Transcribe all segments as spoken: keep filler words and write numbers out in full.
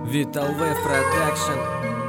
Vital Wave Production.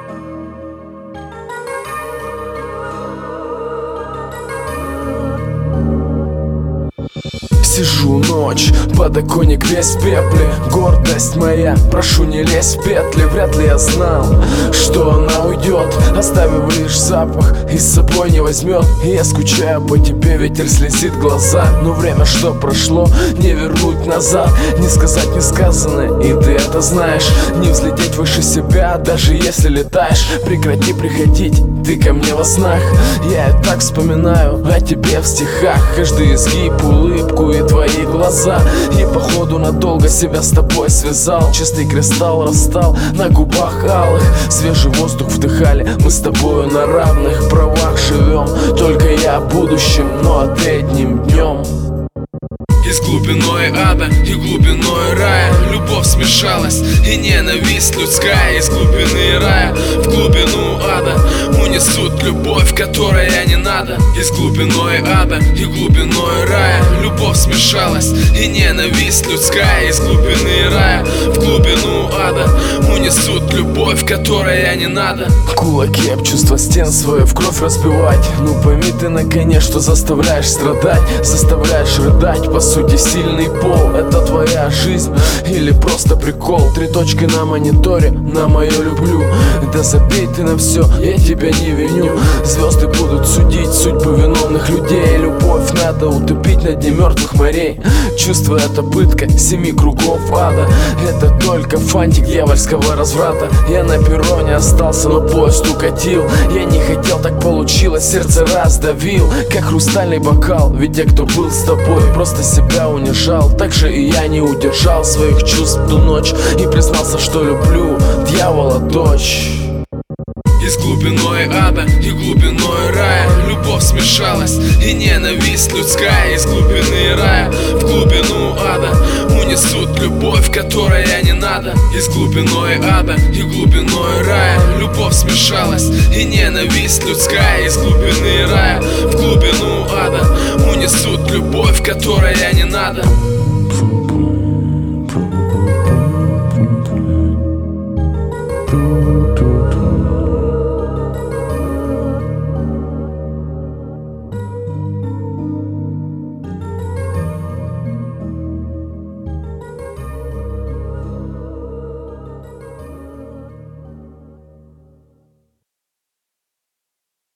Сижу ночь, подоконник весь в пепле. Гордость моя, прошу не лезь в петли. Вряд ли я знал, что она уйдет, оставив лишь запах и с собой не возьмет. И я скучаю по тебе, ветер слезит глаза. Но время, что прошло, не вернуть назад. Не сказать несказанное, и ты это знаешь. Не взлететь выше себя, даже если летаешь. Прекрати приходить, ты ко мне во снах. Я и так вспоминаю о тебе в стихах. Каждый изгиб, улыбку и твои глаза. И походу надолго себя с тобой связал. Чистый кристалл растал на губах алых. Свежий воздух вдыхали, мы с тобою на равных правах живем. Только я будущим, но от одним днем. И с глубиной ада, и глубиной рая любовь смешалась, и ненависть людская. Из глубины рая в глубину ада унесут любовь, которая не надо. И с глубиной ада, и глубиной рая любовь смешалась, и ненависть людская. Из глубины рая в глубину ада унесут любовь, которая не надо. Кулаки об чувства стен свое в кровь разбивать. Ну пойми ты наконец, что заставляешь страдать, заставляешь рыдать. По сути сильный пол, это твоя жизнь или просто прикол? Три точки на мониторе, на мое люблю. Да забей ты на все, я тебя не виню. Звезды будут судить судьбы виновных людей. Любовь надо утопить на дне мертвых морей. Чувство — это пытка семи кругов ада. Это только фантик дьявольского разврата. Я на перроне остался, но поезд укатил. Я не хотел, так получилось, сердце раздавил, как хрустальный бокал. Ведь те, кто был с тобой, просто себя унижал. Так же и я не удержал своих чувств ту ночь и признался, что люблю дьявола дочь. И с глубиной ада, и глубиной рая любовь смешалась, и ненависть людская. Из глубины рая в глубину ада унесут любовь, которая не надо. И с глубиной ада, и глубиной рая любовь смешалась, и ненависть людская. Из глубины рая в глубину ада унесут любовь, которая не надо.